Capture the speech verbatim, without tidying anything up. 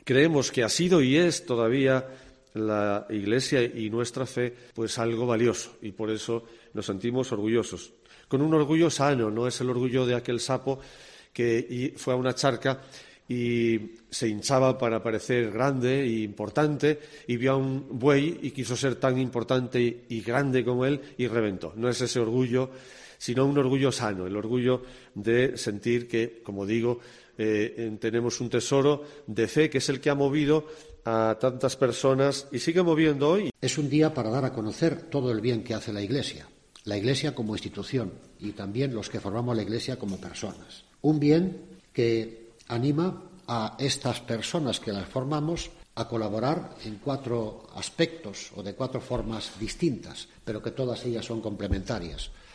creemos que ha sido y es todavía la Iglesia y nuestra fe pues algo valioso, y por eso nos sentimos orgullosos. Con un orgullo sano, no es el orgullo de aquel sapo que fue a una charca y se hinchaba para parecer grande e importante y vio a un buey y quiso ser tan importante y grande como él y reventó. No es ese orgullo, sino un orgullo sano, el orgullo de sentir que, como digo, eh, tenemos un tesoro de fe que es el que ha movido a tantas personas y sigue moviendo hoy. Es un día para dar a conocer todo el bien que hace la Iglesia, la Iglesia como institución y también los que formamos la Iglesia como personas. Un bien que anima a estas personas que las formamos a colaborar en cuatro aspectos o de cuatro formas distintas, pero que todas ellas son complementarias.